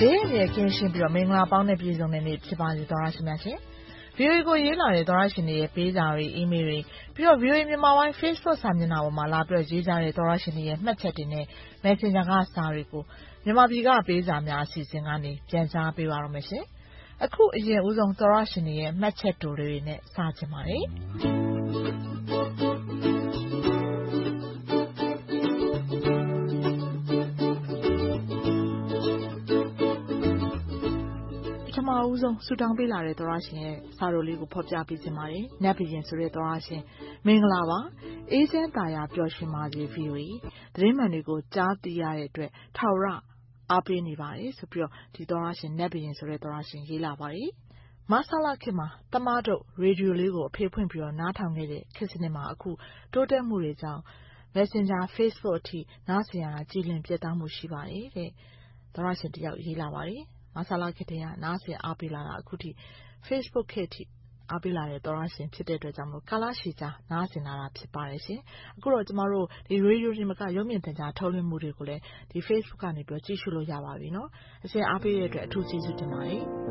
ရဲ့ကင်းရှင်းပြီးတော့မင်္ဂလာပေါင်းနဲ့ပြည့်စုံတဲ့နေ့ဖြစ်ပါစေသောရရှိများရှင်။ VOA ကိုရေးလာတဲ့သောရရှင်တွေရဲ့ပေးစာတွေ email တွေပြီးတော့ VOA မြန်မာပိုင်း Facebook စာမျက်နှာပေါ်မှာလာပြီးတော့ရေးကြတဲ့သောရရှင်တွေရဲ့မှတ်ချက်တွေနဲ့ Messenger ကစာတွေကိုမြန်မာပြည်ကပေးစာများအစီအစဉ်ကနေပြန်ကြားပေးပါရမယ်ရှင်။အခုအရင်ဦးဆုံးသောရရှင်တွေရဲ့မှတ်ချက်တွေနဲ့စကြပါမယ်။ဦးဆုံးဆူတောင်းပေးလာတဲ့သောရရှင်ရဲ့စာရိုလေးကိုဖော်ပြပေးခြင်းပါတယ်။နတ်ဘီရင်ဆိုတဲ့သောရရှင်မင်္ဂလာပါ။အေးချမ်းသာယာပျော်ရွှင်ပါစေ VOA သတင်းမှန်တွေကိုကြားသိရတဲ့အတွက်ထာဝရအားပေးနေပါတယ်ဆိုပြီးတော့ဒီသောရရှင်နတ်ဘီရင်ဆိုတဲ့သောရရှင်ရေးလာပါတယ်။မဆလာခေတ်မှာတမတို့ရေဒီယိုလေးကိုအဖေဖွင့်ပြီးတော့နားထောင်ခဲ့တဲ့ခေတ်စနစ်မှာအခုတိုးတက်မှုတွေကြောင့် Messenger Facebook အထိနားဆင်ရတာကြည်လင်ပြတ်သားမှုရှိပါတယ်တဲ့။သောရရှင်တယောက်ရေးလာပါတယ်။မဆလာခေတ်တည်းကနားဆင်အားပေးလာတာအခုထိ Facebook ခေတ်ထိအားပေးလာတဲ့သောရရှင်ဖြစ်တဲ့အတွက်ကြောင့်ကာလရှည်ကြာနားဆင်လာတာဖြစ်ပါတယ်ရှင်။အခုတော့ကျမတို့ဒီရေဒီယိုဒီမှာကရုပ်မြင်သံကြားထုတ်လွှင့်မှုတွေကိုလည်းဒီ Facebook ကနေပြီးကြည့်ရှုလို့ရပါပြီနော်။အရှင်အားပေးတဲ့အတွက်အထူးကျေးဇူးတင်ပါတယ်။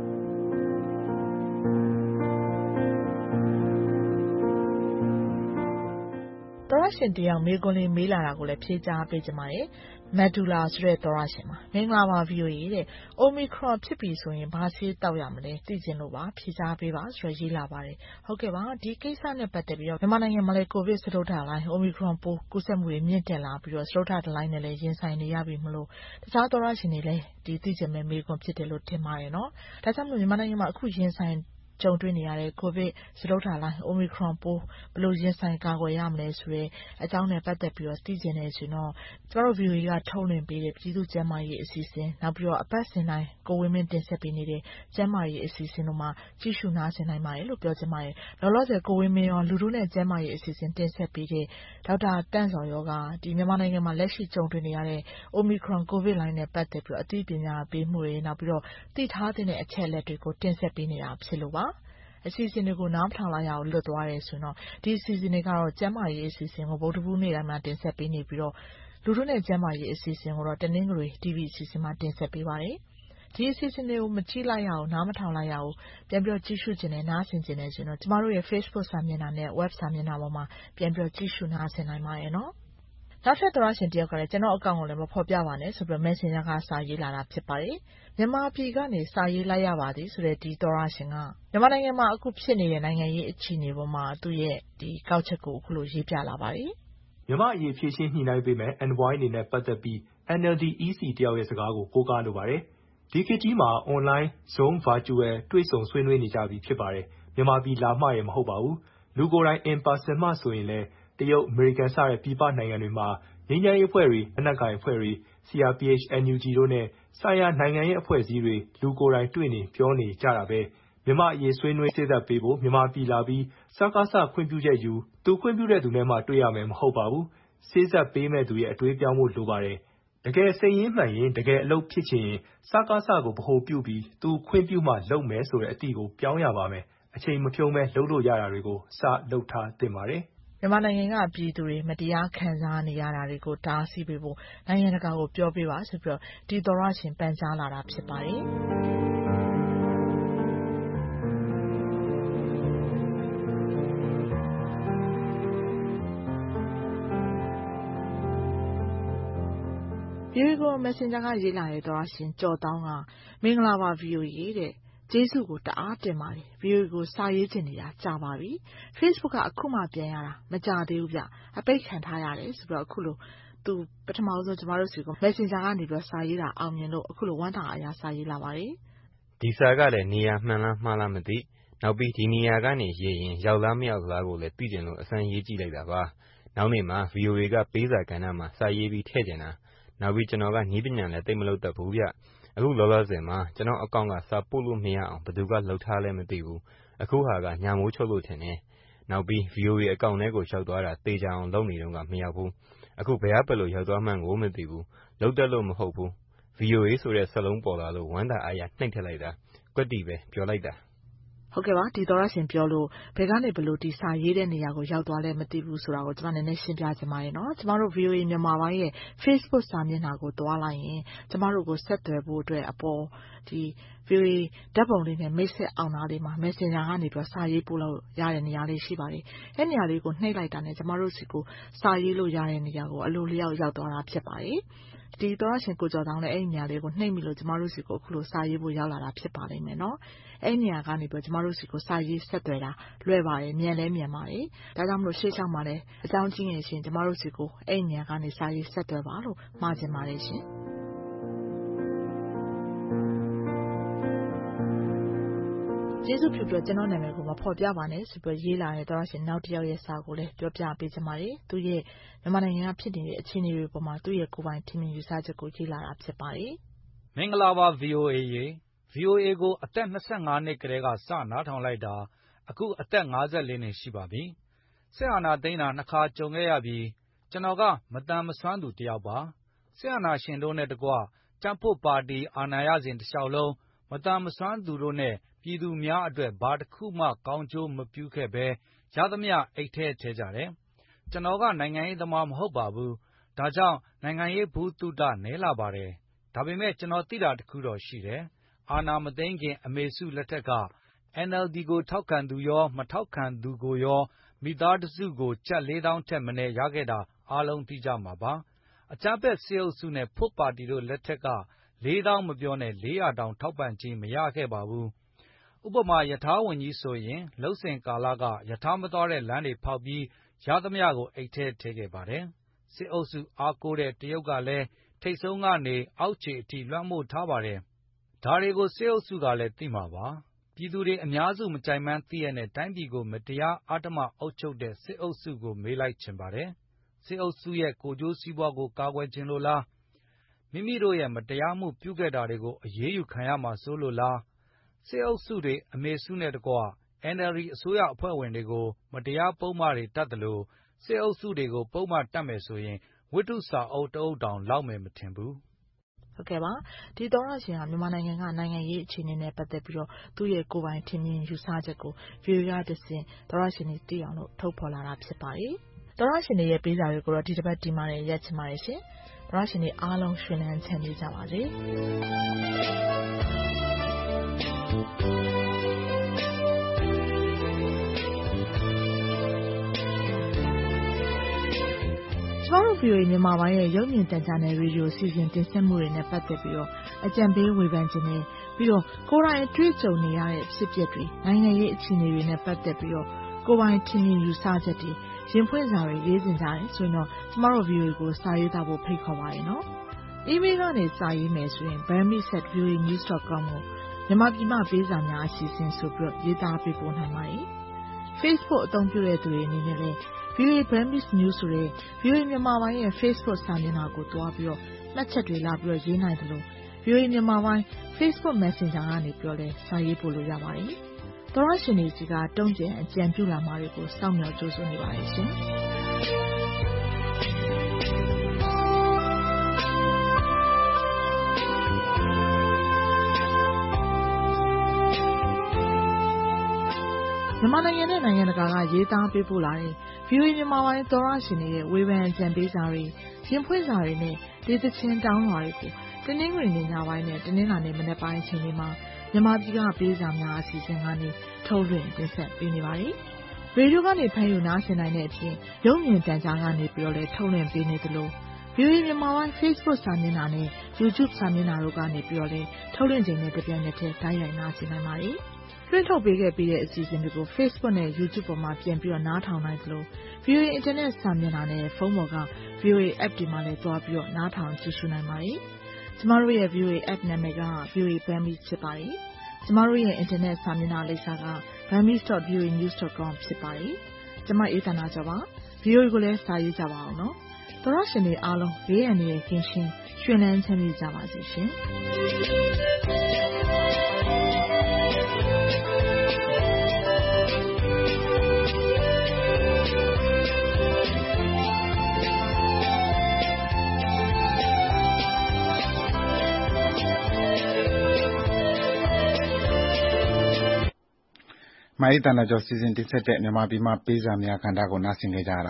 သောရရှင်တယောက်မေးခွန်းလေးမေးလာတာကိုလည်းဖြေကြားပေးကြပါမယ်။မက်ဒူလာဆိုတဲ့သောရရှင်မှာမင်္ဂလာပါ VOA တဲ့။ Omicron ဖြစ်ပြီဆိုရင်ဘာဆေးတောက်ရမလဲသိချင်လို့ပါဖြေကြားပေးပါဆိုရေးလာပါတယ်။ဟုတ်ကဲ့ပါဒီကိစ္စနဲ့ပတ်သက်ပြီးတော့မြန်မာနိုင်ငံမှာလည်းကိုဗစ်စတုတ္ထလိုင်း Omicron ပိုးကူးစက်မှုတွေမြင့်တက်လာပြီးတော့စတုတ္ထတလိုင်းနဲ့လည်းရင်ဆိုင်နေရပြီမလို့တခြားသောရရှင်တွေလည်းဒီသိချင်မဲ့မေးခွန်းဖြစ်တယ်လို့ထင်ပါတယ်နော်။ဒါကြောင့်မလို့မြန်မာနိုင်ငံမှာအခုရင်ဆိုင်ကြုံတွေ့နေရတဲ့ကိုဗစ်စတုတ္ထလိုင်း Omicron ပိုးဘယ်လိုရင်ဆိုင်ကာကွယ်ရမလဲဆိုတဲ့အကြောင်းနဲ့ပတ်သက်ပြီးတော့သိချင်နေဆိုတော့ကျမတို့ VOA ကထုတ်လွှင့်ပေးတဲ့ပြည်သူ့ကျန်းမာရေးအစီအစဉ်နောက်ပြီးတော့အပတ်စဉ်တိုင်းကိုဝင်းမင်းတင်ဆက်ပေးနေတဲ့ကျန်းမာရေးအစီအစဉ်တို့မှာကြည့်ရှုနားဆင်နိုင်ပါတယ်လို့ပြောချင်ပါတယ်။လောလောဆယ်ကိုဝင်းမင်းရောလူထုနဲ့ကျန်းမာရေးအစီအစဉ်တင်ဆက်ပေးတဲ့ဒေါက်တာတန့်စော်ရောကဒီမြန်မာနိုင်ငံမှာလက်ရှိကြုံတွေ့နေရတဲ့ Omicron ကိုဗစ်လိုင်းနဲ့ပတ်သက်ပြီးတော့အသိပညာပေးမှုတွေနောက်ပြီးတော့သိထားတဲ့အချက်အလက်တွေကိုတင်ဆက်ပေးနေတာဖြစ်လို့ပါ။အစီအစဉ်တွေကိုနားမထောင်လိုက်ရအောင်လွတ်သွားတယ်ဆိုတော့ဒီအစီအစဉ်တွေကတော့ကျန်းမာရေးအစီအစဉ်ကိုဗုဒ္ဓဘူးနေ့တိုင်းမှာတင်ဆက်ပေးနေပြီးတော့လူထုနဲ့ကျန်းမာရေးအစီအစဉ်ကိုတော့တနင်္ဂနွေ TV အစီအစဉ်မှာတင်ဆက်ပေးပါတယ်။ဒီအစီအစဉ်တွေကိုမကြည့်လိုက်ရအောင်နားမထောင်လိုက်ရအောင်ပြန်ပြီးတော့ကြည့်ရှုခြင်းနဲ့နားဆင်ခြင်းနဲ့ဆိုတော့ကျမတို့ရဲ့ Facebook စာမျက်နှာနဲ့ Web စာမျက်နှာပေါ်မှာပြန်ပြီးတော့ကြည့်ရှုနားဆင်နိုင်ပါတယ်နော်။နောက်ထပ်သောရရှင်တယောက်ကလည်းကျွန်တော်အကောင့်ကိုလည်းမဖော်ပြပါနဲ့ဆိုပြီး Messenger ကစာရေးလာတာဖြစ်ပါတယ်။မြန်မာပြည်ကနေစာရေးလိုက်ရပါသည်ဆိုတဲ့ဒီသောရရှင်ကမြန်မာနိုင်ငံမှာအခုဖြစ်နေတဲ့နိုင်ငံရေးအခြေအနေပေါ်မှာသူ့ရဲ့ဒီကောက်ချက်ကိုအခုလိုရေးပြလာပါတယ်။မြန်မာအရေးဖြည့်ရှင်းညှိနှိုင်းပေးမယ် NY အနေနဲ့ပတ်သက်ပြီး NLD EC တယောက်ရဲ့စကားကိုကိုးကားလိုပါတယ်။ဒီခေတ်ကြီးမှာ online Zoom virtual တွေ့ဆုံဆွေးနွေးနေကြပြီဖြစ်ပါတယ်။မြန်မာပြည်လာမှရမဟုတ်ပါဘူး။လူကိုယ်တိုင် in person မှဆိုရင်လည်းတရုတ်အမေရိကန်စတဲ့ပြည်ပနိုင်ငံတွေမှာငြိမ်းချမ်းရေးအဖွဲ့တွေလက်နက်ကိုင်အဖွဲ့တွေ CRPH NUG တို့နဲ့ဆိုင်ရာနိုင်ငံရေးအဖွဲ့အစည်းတွေလူကိုယ်တိုင်တွေ့နေပြောနေကြတာပဲမြန်မာအရေးဆွေးနွေးစေ့စပ်ပေးဖို့မြန်မာပြည်လာပြီးစကားစခွင့်ပြုချက်ယူသူခွင့်ပြုတဲ့သူနဲ့မှတွေ့ရမယ်မဟုတ်ပါဘူးစေ့စပ်ပေးမဲ့သူရဲ့အတွေးပြောင်းဖို့လိုပါတယ်တကယ်စိတ်ရင်းမှန်ရင်တကယ်အလုပ်ဖြစ်ချင်ရင်စကားစကိုဗဟိုပြုပြီးသူခွင့်ပြုမှလုပ်မယ်ဆိုတဲ့အတိကိုပြောင်းရပါမယ်အချိန်မဖြုံးမဲ့လုပ်လို့ရတာတွေကိုစလုပ်ထားသင့်ပါတယ်မြန်မာနိုင်ငံကပြည်သူတွေမတရားခံစားနေရတာတွေကိုတားဆီးပေးဖို့နိုင်ငံတကာကိုပြောပေးပါဆိုပြီးတော့ဒီသောရရှင်ပန်ကြားလာတာဖြစ်ပါတယ်ဒီကို Messenger ကရေးလာတဲ့သောရရှင်ကြော်တောင်းကမင်္ဂလာပါ VOA တဲ့ကျေးဇူးကိုတအားတင်ပါတယ် VOA ကိုစာရေးချင်နေတာကြာပါပြီ Facebook ကအခုမှပြန်ရတာမကြသေးဘူးဗျအပိတ်ခံထားရတယ်ဆိုတော့အခုလိုသူပထမဆုံးကျမတို့စီကို Messenger ကနေပြီးစာရေးတာအောင်မြင်လို့အခုလိုဝမ်းသာအားရစာရေးလာပါတယ်ဒီစာကလည်းနေရာမှန်လားမှားလားမသိနောက်ပြီးဒီနေရာကနေရေးရင်ရောက်လားမရောက်လားကိုလည်းသိကျင်လို့အစမ်းရေးကြည့်လိုက်တာပါနောက်နေ့မှာ VOA ကပေးစာကဏ္ဍမှာစာရေးပြီးထည့်ကျင်တာနောက်ပြီးကျွန်တော်ကနည်းပညာလည်းသိမလုပ်တတ်ဘူးဗျအခုလောလောဆယ်မှာကျွန်တော်အကောင့်ကစာပို့လို့မရအောင်ဘယ်သူကလှုပ်ထားလဲမသိဘူးအခုဟာကညာမိုးချုပ်လို့ထင်တယ်နောက်ပြီး VOA အကောင့်ထဲကိုရောက်သွားတာတေချာအောင်လုပ်နေတော့ကမရောက်ဘူးအခုဘယ်အပလို့ရောက်သွားမှန်းကိုမသိဘူးလုပ်တတ်လို့မဟုတ်ဘူး VOA ဆိုတဲ့စလုံးပေါ်လာလို့ဝမ်းသာအားရနှိမ့်ထက်လိုက်တာကွက်တီပဲပြောလိုက်တာဟုတ်ကဲ့ပါဒီသောရရှင်ပြောလို့ဘယ်ကနေဘလို့ဒီစာရေးတဲ့နေရာကိုရောက်သွားလဲမသိဘူးဆိုတာကိုကျွန်မနည်းနည်းရှင်းပြချင်ပါတယ်နော်ကျွန်တော်တို့ VOA မြန်မာပိုင်းရဲ့ Facebook စာမျက်နှာကိုတွားလိုက်ရင်ကျွန်တော်တို့ကိုဆက်သွယ်ဖို့အတွက်အပေါ်ဒီ VOA ဓာတ်ပုံလေးနဲ့မိတ်ဆက်အောင်သားလေးမှာ Messenger ကနေပြီးစာရေးပို့လို့ရတဲ့နေရာလေးရှိပါတယ်အဲ့နေရာလေးကိုနှိပ်လိုက်တာနဲ့ကျွန်တော်တို့စီကိုစာရေးလို့ရတဲ့နေရာကိုအလိုလျောက်ရောက်သွားတာဖြစ်ပါတယ်ဒီသောရရှင်ကိုကျော်တောင်းလည်းအဲ့ဒီနေရာလေးကိုနှိပ်မိလို့ကျမတို့စီကိုအခုလိုစာရေးဖို့ရောက်လာတာဖြစ်ပါလိမ့်မယ်နော်အဲ့ဒီနေရာကနေပြီးကျမတို့စီကိုစာရေးဆက်သွယ်တာလွယ်ပါတယ်မြန်လဲမြန်ပါတယ်ဒါကြောင့်မလို့ရှေ့ချောင်းမှာလည်းအကြောင်းကြီးငယ်ရှင်ကျမတို့စီကိုအဲ့ဒီနေရာကနေစာရေးဆက်သွယ်ပါလို့မှာချင်ပါတယ်ရှင်ကျေးဇူးပြုပြီးကျွန်တော်နာမည်ကိုမဖော်ပြပါနဲ့ဆိုပြီးရေးလာတဲ့သောရရှင်နောက်တစ်ယောက်ရဲ့စာကိုလည်းပြောပြပေးချင်ပါတယ်သူရဲ့မြန်မာနိုင်ငံကဖြစ်နေတဲ့အခြေအနေတွေပေါ်မှာသူ့ရဲ့ကိုယ်ပိုင်ထင်မြင်ယူဆချက်ကိုရေးလာတာဖြစ်ပါတယ်မင်္ဂလာပါ VOA ရေ VOA ကိုအသက်25နှစ်ကတည်းကစနားထောင်လိုက်တာအခုအသက်54နှစ်ရှိပါပြီစစ်အာဏာသိမ်းတာ2ခါကြုံခဲ့ရပြီးကျွန်တော်ကမတန်မဆွမ်းသူတယောက်ပါစစ်အာဏာရှင်တို့နဲ့တကွကြံ့ဖို့ပါတီအာဏာရစဉ်တစ်လျှောက်လုံးမတန်မဆွမ်းသူတို့နဲ့ပြည်သူများအတွက်ဘာတစ်ခုမှကောင်းကျိုးမပြုခဲ့ဘဲရသမျှအိတ်ထဲထည့်ကြတယ်ကျွန်တော်ကနိုင်ငံရေးသမားမဟုတ်ပါဘူးဒါကြောင့်နိုင်ငံရေးဘူးတုဒနဲလာပါတယ်ဒါပေမဲ့ကျွန်တော်သိတာတစ်ခုတော့ရှိတယ်အာဏာမသိမ်းခင်အမေစုလက်ထက်က NLD ကိုထောက်ခံသူရောမထောက်ခံသူကိုရောမိသားစုကိုကျပ်4000ထက်မနည်းရခဲ့တာအားလုံးသိကြမှာပါအကြမ်းဖက်စစ်အုပ်စုနဲ့ဖွတ်ပါတီတို့လက်ထက်က4000မပြောနဲ့400တောင်ထောက်ပံ့ခြင်းမရခဲ့ပါဘူးဥပမာယထာဝန်ကြီးဆိုရင်လှုပ်စင်ကာလကယထာမတော်တဲ့လမ်းတွေဖောက်ပြီးရသမျှကိုအိတ်ထဲထည့်ခဲ့ပါတယ်စစ်အုပ်စုအားကိုးတဲ့တရုတ်ကလည်းထိတ်ဆုံးကနေအောက်ခြေအထိလွှမ်းမိုးထားပါတယ်ဒါတွေကိုစစ်အုပ်စုကလည်းသိမှာပါပြည်သူတွေအများစုမကြိုက်မှန်းသိရတဲ့တိုင်းပြည်ကိုမတရားအဓမ္မအုပ်ချုပ်တဲ့စစ်အုပ်စုကိုမေးလိုက်ချင်ပါတယ်စစ်အုပ်စုရဲ့ကိုယ်ကျိုးစီးပွားကိုကာကွယ်ခြင်းလို့လားမိမိတို့ရဲ့မတရားမှုပြုခဲ့တာတွေကိုအရေးယူခံရမှာစိုးလို့လားစစ်အုပ်စုတွေအမေစုနဲ့တကွ NLD အစိုးရအဖွဲ့ဝင်တွေကိုမတရားပုံမှားတွေတတ်တယ်လို့စစ်အုပ်စုတွေကိုပုံမှားတတ်မယ်ဆိုရင်ဝတ္ထုစာအုပ်တအုပ်တောင်လောက်မယ်မထင်ဘူးဟုတ်ကဲ့ပါဒီသောရရှင်ကမြန်မာနိုင်ငံကနိုင်ငံရေးအခြေအနေနဲ့ပတ်သက်ပြီးတော့သူ့ရဲ့ကိုယ်ပိုင်ထင်မြင်ယူဆချက်ကို VOA ကတဆင့်သောရရှင်တွေသိအောင်လို့ထုတ်ဖော်လာတာဖြစ်ပါတယ်သောရရှင်တွေရဲ့ပေးစာတွေကိုတော့ဒီတစ်ပတ်ဒီမှာနဲ့ရက်ချင်ပါတယ်ရှင်သောရရှင်တွေအားလုံးရှင်လန်းချမ်းမြေ့ကြပါစေကျွန်တော်တို့ VOA မြန်မာပိုင်းရဲ့ရုပ်မြင်သံကြားနယ်ရေဒီယိုအစီအစဉ်တင်ဆက်မှုတွေနဲ့ပတ်သက်ပြီးတော့အကြံပေးဝေဖန်ခြင်းနဲ့ပြီးတော့ကိုယ်တိုင်တွေ့ကြုံနေရတဲ့ဖြစ်ပျက်တွေနိုင်ငံရေးအခြေအနေတွေနဲ့ပတ်သက်ပြီးတော့ကိုယ်ပိုင်ထင်မြင်ယူဆချက်တွေရင်ဖွင့်စာတွေရေးတင်ကြတယ်ဆိုရင်တော့ကျွန်တော်တို့ VOA ကိုစာရေးသားဖို့ဖိတ်ခေါ်ပါရနော်။ email ကနေစာရေးမယ်ဆိုရင် burmese@voanews.com ကိုမြန်မာပြည်မှပေးစာများအစီအစဉ်ဆိုပြီးရေးသားပေးပို့နိုင်ပါတယ်။ Facebook အသုံးပြုတဲ့သူတွေအနေနဲ့လည်းVOA Burmese News ဆိုတဲ့ VOA မြန်မာပိုင်းရဲ့ Facebook စာမျက်နှာကိုတွားပြီးတော့မှတ်ချက်တွေလာပြီးတော့ရေးနိုင်တယ်လို့ VOA မြန်မာပိုင်း Facebook Messenger ကနေပြောလဲစာရေးပို့လို့ရပါတယ်။သောရရှင်တွေစီကတုံ့ပြန်အကြံပြုလာမှာတွေကိုစောင့်မျှော်ကြိုးစားနေပါတယ်ရှင်။မြန်မာနိုင်ငံနဲ့နိုင်ငံတကာကရေးသားပေးပို့လာတဲ့ VOA မြန်မာပိုင်းသောရရှင်တွေရဲ့ဝေဖန်အကြံပေးစာတွေရင်ဖွင့်စာတွေနဲ့ဒေသချင်းတောင်းလွှာတွေကိုတင်းနှင်းဝင်နေညပိုင်းနဲ့တင်းနှင်းလာနေမနေ့ပိုင်းအချိန်တွေမှာမြန်မာပြည်ကပေးစာများအစီအစဉ်ကနေထုတ်လွှင့်တင်ဆက်ပေးနေပါတယ်။ရေဒီယိုကနေဖမ်းယူနားဆင်နိုင်တဲ့အပြင်ရုပ်မြင်သံကြားကနေပြီးတော့လည်းထုတ်လွှင့်ပေးနေသလို VOA မြန်မာပိုင်း Facebook စာမျက်နှာနဲ့ YouTube စာမျက်နှာတို့ကနေပြီးတော့လည်းထုတ်လွှင့်ချိန်နဲ့တပြိုင်နက်တည်းတိုက်ရိုက်နားဆင်နိုင်ပါတယ်။လွှင့်ထုတ်ပေးခဲ့ပြီးတဲ့အစီအစဉ်တွေကို Facebook နဲ့ YouTube ပေါ်မှာပြန်ပြီးတော့နားထောင်နိုင်သလို VOA Internet စာမျက်နှာနဲ့ဖုန်းပေါ်က VOA App တွေမှာလည်းတွားပြီးတော့နားထောင်ကြည့်ရှုနိုင်ပါတယ်။ကျမတို့ရဲ့ VOA App နာမည်က VOA Burmese ဖြစ်ပါတယ်။ကျမတို့ရဲ့ Internet စာမျက်နှာလိပ်စာက burmese.voanews.com ဖြစ်ပါတယ်။ကျမအေးသန္တာကျော်ပါ။ VOA ကိုလည်းစာရေးကြပါအောင်နော်။သောရရှင်တွေအားလုံးဘေးအန္တရာယ်ကင်းရှင်းရွှင်လန်းချမ်းမြေ့ကြပါစေရှင်။မအေးသန္တာကျော်စီစဉ်တင်ဆက်တဲ့ မြန်မာပြည်မပေးစာများကဏ္ဍကို နားဆင်ခဲ့ကြရတ